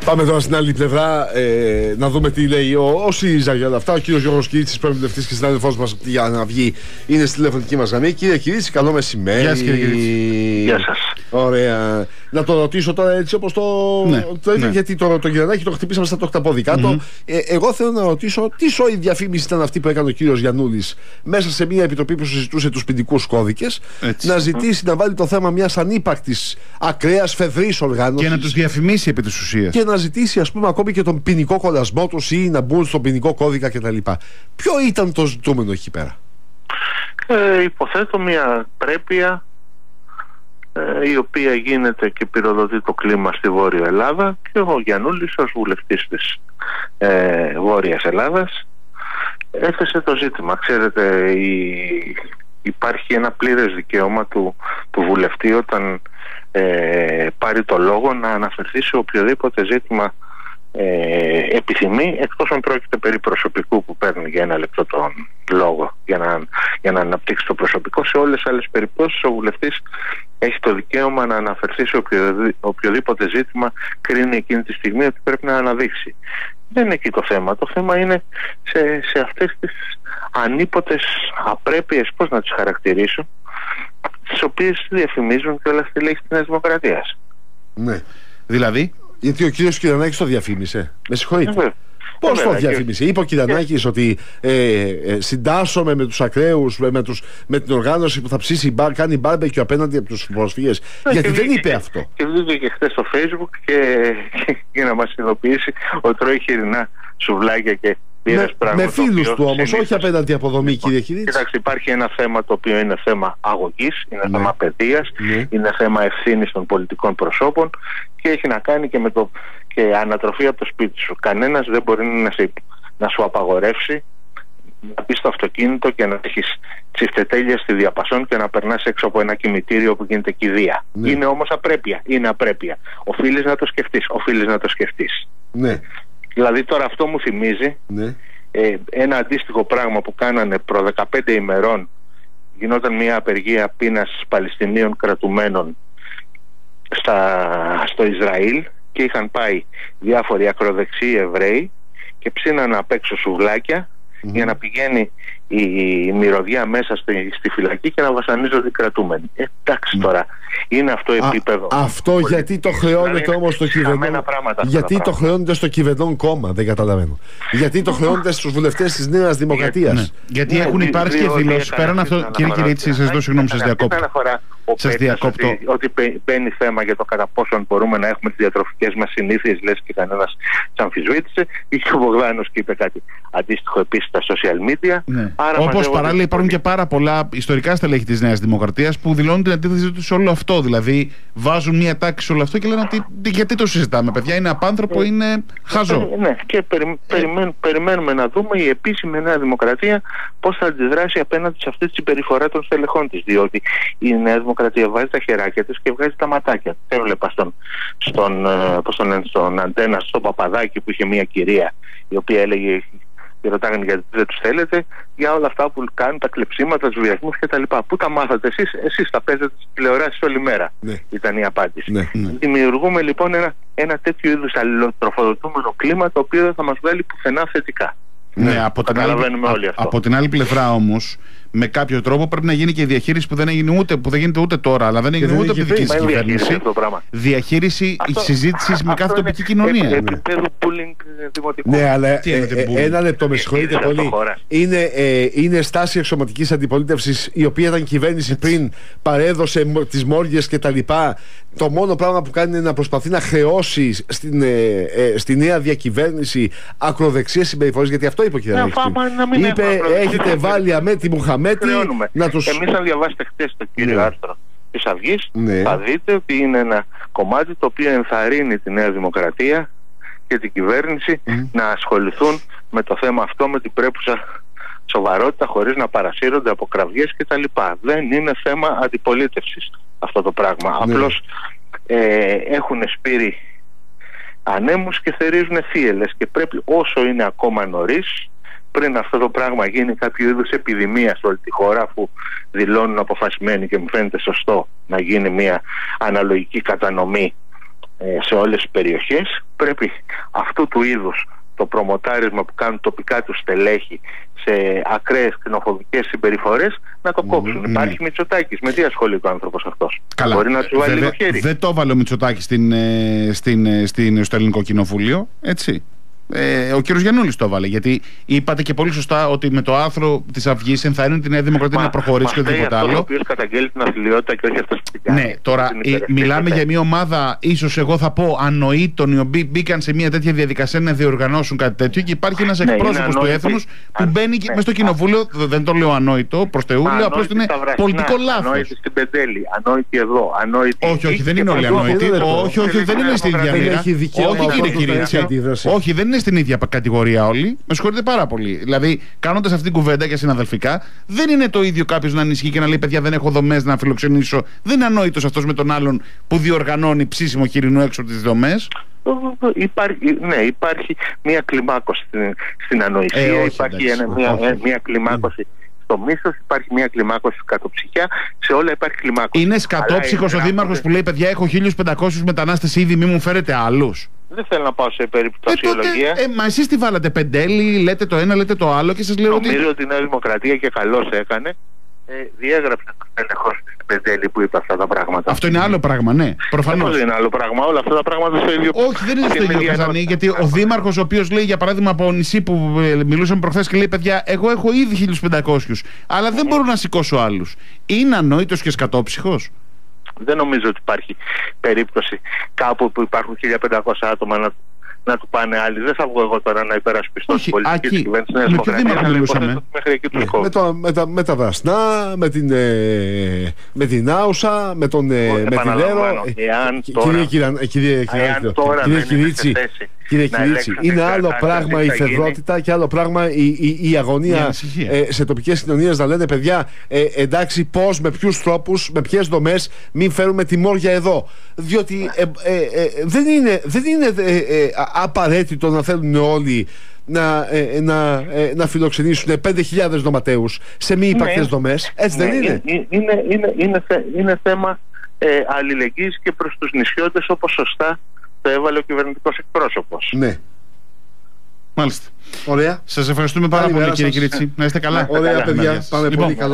Πάμε τώρα στην άλλη πλευρά να δούμε τι λέει ο ΣΥΡΙΖΑ για όλα αυτά. Ο κύριος Γιώργος Κυρίτσης, πρώην βουλευτής και συνάδελφός μας για να βγει, είναι στη τηλεφωνική μας γραμμή. Κύριε Κυρίτσι, καλό μεσημέρι. Γεια σας, κύριε Κυρίτσι. Γεια σας. Ωραία. Να το ρωτήσω τώρα έτσι όπως το ίδιο, γιατί το Γερανάκι το χτυπήσαμε στα τοκταπόδικά του. Εγώ θέλω να ρωτήσω τι σόη διαφήμιση ήταν αυτή που έκανε ο κύριος Γιαννούλης μέσα σε μια επιτροπή που συζητούσε τους ποινικούς κώδικες, να ζητήσει να βάλει το θέμα μιας ανύπαρκτης, ακραίας, φεδρής οργάνωσης και να τους διαφημίσει επί της ουσίας. Και να ζητήσει, ας πούμε, ακόμη και τον ποινικό κολλασμό τους ή να μπουν στον ποινικό κώδικα κτλ. Ποιο ήταν το ζητούμενο εκεί πέρα? Υποθέτω μια πρέπεια η οποία γίνεται και πυροδοτεί το κλίμα στη Βόρεια Ελλάδα, και ο Γιαννούλης ως βουλευτής της Βόρειας Ελλάδας έθεσε το ζήτημα. Ξέρετε, υπάρχει ένα πλήρες δικαίωμα του βουλευτή όταν πάρει το λόγο να αναφερθεί σε οποιοδήποτε ζήτημα επιθυμεί, εκτός αν πρόκειται περί προσωπικού που παίρνει για ένα λεπτό τον λόγο για να αναπτύξει το προσωπικό. Σε όλες τις άλλες περιπτώσεις ο βουλευτής έχει το δικαίωμα να αναφερθεί σε οποιοδήποτε ζήτημα κρίνει εκείνη τη στιγμή ότι πρέπει να αναδείξει. Δεν είναι εκεί το θέμα. Το θέμα είναι σε αυτές τις ανίποτες απρέπειες, πώς να τις χαρακτηρίσω, τις οποίες διαφημίζουν και όλα στη λέξη της Νέας Δημοκρατίας. Ναι. Δηλαδή, γιατί ο κύριος Κυρανάκης το διαφήμισε. Με συγχωρείτε. Πώς το διαφήμισε? Είπε ο Κυρανάκης ότι συντάσσομαι με τους ακραίους, με την οργάνωση που θα ψήσει, κάνει μπάρμπεκιου απέναντι από τους προσφύγες. Γιατί δεν είπε αυτό. Και βγήκε και χθες στο Facebook και να μας ειδοποιήσει ότι τρώει χοιρινά σουβλάκια και με φίλους του όμως, όχι απέναντι από δομή, κύριε Κυρίτσι. Κοιτάξτε, υπάρχει ένα θέμα το οποίο είναι θέμα αγωγής, είναι θέμα παιδείας, είναι θέμα ευθύνης των πολιτικών προσώπων και έχει να κάνει και με και ανατροφή από το σπίτι σου. Κανένας δεν μπορεί να σου απαγορεύσει να μπει στο αυτοκίνητο και να έχεις τσιφτετέλεια στη διαπασόν και να περνάς έξω από ένα κημητήριο που γίνεται κηδεία. Είναι όμως απρέπεια. Είναι απρέπεια. Οφείλεις να το σκεφτείς. Ναι. Δηλαδή τώρα αυτό μου θυμίζει ένα αντίστοιχο πράγμα που κάνανε προ 15 ημερών. Γινόταν μια απεργία πείνας Παλαιστινίων κρατουμένων στο Ισραήλ και είχαν πάει διάφοροι ακροδεξιοί Εβραίοι και ψήναν απ' έξω σουβλάκια για να πηγαίνει η μυρωδιά μέσα στη φυλακή και να βασανίζονται οι κρατούμενοι. Εντάξει τώρα, είναι αυτό επίπεδο. Αυτό γιατί το χρεώνεται όμως στο κυβερνών? Γιατί το χρεώνεται στο κυβερνών κόμμα? Δεν καταλαβαίνω. Γιατί το χρεώνεται στους βουλευτές της Νέας Δημοκρατίας? Γιατί έχουν υπάρξει και δηλώσεις πέραν αυτό. Κύριε Κυρίτσι, σας δώσω συγγνώμη, σας διακόπτω. Ότι μπαίνει θέμα για το κατά πόσον μπορούμε να έχουμε τις διατροφικές μας συνήθειες, λες και κανένας τις αμφισβήτησε. Είχε ο Μπογδάνος και είπε κάτι αντίστοιχο επίσης στα social media. Όπως παράλληλα υπάρχουν και πάρα πολλά ιστορικά στελέχη της Νέας Δημοκρατίας που δηλώνουν την αντίθεση τους σε όλο αυτό. Δηλαδή βάζουν μια τάξη σε όλο αυτό και λένε ότι γιατί το συζητάμε, παιδιά, είναι απάνθρωπο, είναι χαζό. Ναι, και περιμένουμε να δούμε η επίσημη Νέα Δημοκρατία πώς θα αντιδράσει απέναντι σε αυτή τη συμπεριφορά των στελεχών της. Διότι η Νέα Δημοκρατία βάζει τα χεράκια της και βγάζει τα ματάκια. Έβλεπα στον Αντένα, στον Παπαδάκη, που είχε μια κυρία η οποία έλεγε και ρωτάγανε γιατί δεν τους θέλετε, για όλα αυτά που κάνουν, τα κλεψίματα, τους βιασμούς κτλ. Πού τα μάθατε εσείς τα παίζετε στις τηλεοράσεις όλη μέρα, ήταν η απάντηση. Δημιουργούμε λοιπόν ένα τέτοιο είδους αλληλοτροφοδοτούμενο κλίμα, το οποίο δεν θα μας βγάλει πουθενά θετικά. Από την άλλη πλευρά όμως, με κάποιο τρόπο πρέπει να γίνει και η διαχείριση που δεν γίνεται ούτε τώρα, αλλά δεν έγινε ούτε από τη δική της κυβέρνηση. Διαχείριση συζήτησης με κάθε τοπική κοινωνία. Επίπεδου bullying δημοτικού. Ναι, αλλά ένα λεπτό, με συγχωρείτε πολύ. Είναι στάση εξωματικής αντιπολίτευσης, η οποία ήταν κυβέρνηση πριν, παρέδωσε τις μόργιες κτλ. Το μόνο πράγμα που κάνει είναι να προσπαθεί να χρεώσει στη νέα διακυβέρνηση ακροδεξιές συμπεριφορές, γιατί αυτό είπε ο κ. Είπε, έχετε βάλει Αμέτη Μουχαμέτη να τους... Εμείς αν διαβάσετε χτες το κύριο άρθρο της Αυγής, θα δείτε ότι είναι ένα κομμάτι το οποίο ενθαρρύνει τη Νέα Δημοκρατία και την κυβέρνηση να ασχοληθούν με το θέμα αυτό με την πρέπουσα σοβαρότητα, χωρίς να παρασύρονται από κραυγές κτλ. Δεν είναι θέμα αντιπολίτευσης αυτό το πράγμα. Απλώς έχουν σπείρει ανέμους και θερίζουν θύελες και πρέπει, όσο είναι ακόμα νωρίς, πριν αυτό το πράγμα γίνει κάποιο είδους επιδημία σε όλη τη χώρα, αφού δηλώνουν αποφασισμένοι, και μου φαίνεται σωστό να γίνει μια αναλογική κατανομή σε όλες τις περιοχές. Πρέπει αυτού του είδους το προμοτάρισμα που κάνουν τοπικά τους στελέχη σε ακραίες κτηνοφοβικές συμπεριφορές να το κόψουν. Υπάρχει Μητσοτάκης. Με τι ασχολείται ο άνθρωπος αυτός? Καλά. Μπορεί να του βάλει λίγο χέρι? Δεν το έβαλε ο Μητσοτάκης στο Ελληνικό Κοινοβούλιο, έτσι. Ο κύριος Γιαννούλης το έβαλε. Γιατί είπατε και πολύ σωστά ότι με το άρθρο της Αυγής ενθαρρύνουν τη Νέα Δημοκρατία να προχωρήσει και οτιδήποτε άλλο. Ο οποίος καταγγέλει την αθλειότητα και όχι αυτός που την κάνει. Ναι, τώρα μιλάμε για μια ομάδα, ίσως εγώ θα πω ανοήτων, οι οποίοι μπήκαν σε μια τέτοια διαδικασία να διοργανώσουν κάτι τέτοιο, και υπάρχει ένας εκπρόσωπος του έθνους που μπαίνει μέσα στο κοινοβούλιο. Δεν το λέω ανόητο προς Θεού, λέω απλώς ότι είναι πολιτικό λάθος. Ανόητη στην Πεντέλη, ανόητη εδώ, ανόητη. Όχι, δεν είναι όλοι ανόητοι. Όχι, δεν είναι στην ίδια μοίρα. Όχι, δεν είναι στην ίδια κατηγορία όλοι. Με συγχωρείτε πάρα πολύ. Δηλαδή, κάνοντας αυτή την κουβέντα και συναδελφικά, δεν είναι το ίδιο κάποιος να ανησυχεί και να λέει: παιδιά, δεν έχω δομές να φιλοξενήσω. Δεν είναι ανόητος αυτός με τον άλλον που διοργανώνει ψήσιμο χοιρινού έξω από τις δομές. Υπάρχει μια κλιμάκωση στην ανοησία, υπάρχει μια κλιμάκωση στο μίσος, υπάρχει μια κλιμάκωση στην κατοψυχιά, σε όλα υπάρχει κλιμάκωση. Είναι σκατόψυχος ο δήμαρχος που λέει: παιδιά, έχω 1.500 μετανάστες ήδη, μη μου φέρετε άλλους. Δεν θέλω να πάω σε περιπτωσιολογία. Μα εσείς τι βάλατε, Πεντέλη, λέτε το ένα, λέτε το άλλο, και σας λέω ότι. Νομίζω ότι η Νέα Δημοκρατία, και καλώς έκανε, διέγραψε τον έλεγχο στην Πεντέλη που είπε αυτά τα πράγματα. Αυτό είναι άλλο πράγμα, ναι. Προφανώς. Δεν είναι άλλο πράγμα. Όλα αυτά τα πράγματα στο ίδιο. Όχι, δεν είναι στο ίδιο, Καζανή. Γιατί ο δήμαρχος, ο οποίος λέει, για παράδειγμα, από νησί που μιλούσαμε προχθές και λέει: παιδιά, εγώ έχω ήδη 1.500, αλλά δεν μπορώ να σηκώσω άλλους. Είναι ανόητος και σκατόψυχος? Δεν νομίζω ότι υπάρχει περίπτωση κάπου που υπάρχουν 1.500 άτομα να του πάνε άλλοι. Δεν θα βγω εγώ τώρα να υπερασπιστώ την πολιτική της κυβέρνησης της Νέας Δημοκρατίας, αλλά υποθέτω μέχρι εκεί τους κόβει. Με τα Βρασνά, με την Άουσα, με την Λέρο. Κύριε Κυρίτσι, είναι άλλο πράγμα η φεδρότητα και άλλο πράγμα η αγωνία σε τοπικές κοινωνίες να λένε: παιδιά, εντάξει, πώς, με ποιους τρόπους, με ποιες δομές, μην φέρουμε τη μόρια εδώ. Διότι δεν είναι απαραίτητο να θέλουν όλοι να φιλοξενήσουν 5.000 νοματέους σε μη υπαρκτές δομές. Έτσι δεν είναι? Είναι θέμα αλληλεγγύης και προς τους νησιώτες, όπως σωστά το έβαλε ο κυβερνητικός εκπρόσωπος. Ναι. Μάλιστα. Ωραία. Σας ευχαριστούμε πάρα πολύ, κύριε Κυρίτσι. Να είστε καλά. Ωραία, παιδιά. Πάμε πολύ καλά.